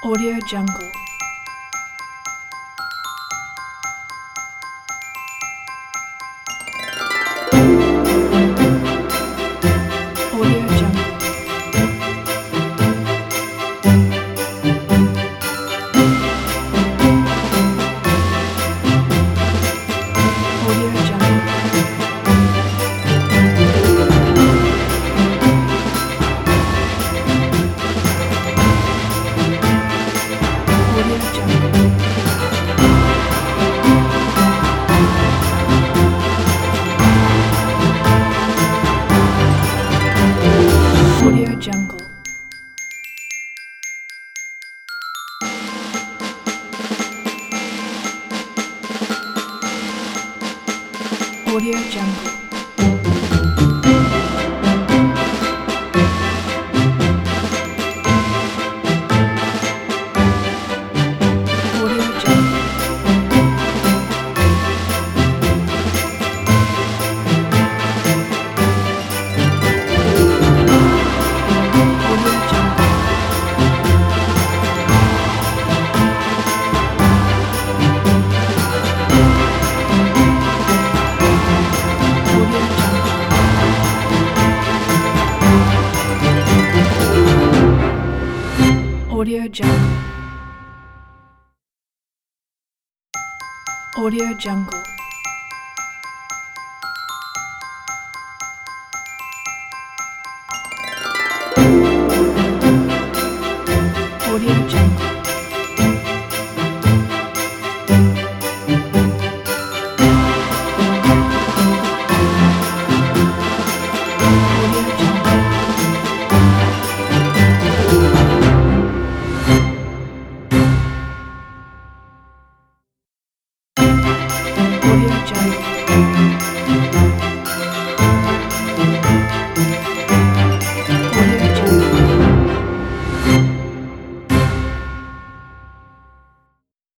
Audio Jungle. Audio Jungle. Audio Jungle. Audio Jungle. Audio Jungle. Audio Jungle. Audio Jungle. Audio Jungle. Audio Jungle. Audio Jungle. Audio Jungle. Audio Jungle.